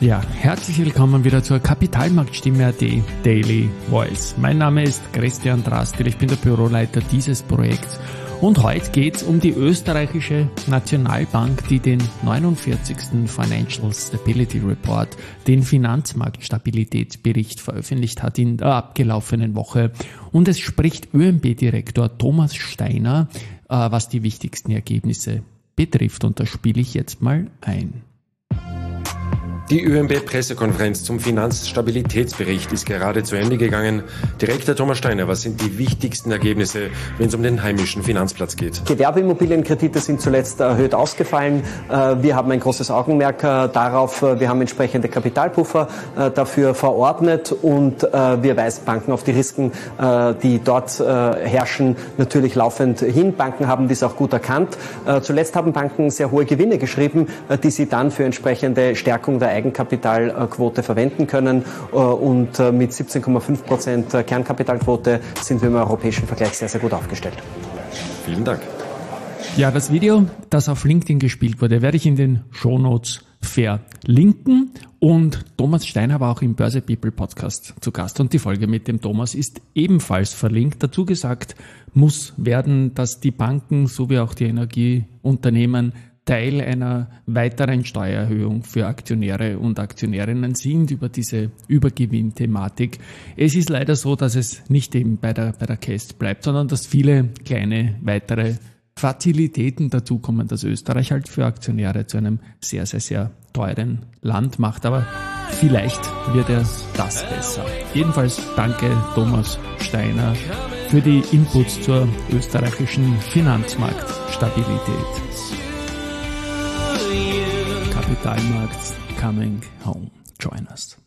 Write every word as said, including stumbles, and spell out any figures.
Ja, herzlich willkommen wieder zur Kapitalmarktstimme.at Daily Voice. Mein Name ist Christian Drastil, ich bin der Büroleiter dieses Projekts und heute geht es um die österreichische Nationalbank, die den neunundvierzigsten Financial Stability Report, den Finanzmarktstabilitätsbericht veröffentlicht hat in der abgelaufenen Woche. Und es spricht ÖMB-Direktor Thomas Steiner, äh, was die wichtigsten Ergebnisse betrifft. Und da spiele ich jetzt mal ein. Die ÖMB-Pressekonferenz zum Finanzstabilitätsbericht ist gerade zu Ende gegangen. Direktor Thomas Steiner, was sind die wichtigsten Ergebnisse, wenn es um den heimischen Finanzplatz geht? Gewerbeimmobilienkredite sind zuletzt erhöht ausgefallen. Wir haben ein großes Augenmerk darauf. Wir haben entsprechende Kapitalpuffer dafür verordnet und wir weisen Banken auf die Risiken, die dort herrschen, natürlich laufend hin. Banken haben dies auch gut erkannt. Zuletzt haben Banken sehr hohe Gewinne geschrieben, die sie dann für entsprechende Stärkung der Eigenkapitalquote verwenden können und mit siebzehn Komma fünf Prozent Kernkapitalquote sind wir im europäischen Vergleich sehr, sehr gut aufgestellt. Vielen Dank. Ja, das Video, das auf LinkedIn gespielt wurde, werde ich in den Shownotes verlinken und Thomas Steiner war auch im Börse People Podcast zu Gast und die Folge mit dem Thomas ist ebenfalls verlinkt. Dazu gesagt muss werden, dass die Banken sowie auch die Energieunternehmen Teil einer weiteren Steuererhöhung für Aktionäre und Aktionärinnen sind über diese Übergewinnthematik. Es ist leider so, dass es nicht eben bei der, bei der C A S bleibt, sondern dass viele kleine weitere Fazilitäten dazukommen, dass Österreich halt für Aktionäre zu einem sehr, sehr, sehr teuren Land macht. Aber vielleicht wird er das besser. Jedenfalls danke Thomas Steiner für die Inputs zur österreichischen Finanzmarktstabilität. Capital Markets coming home. Join us.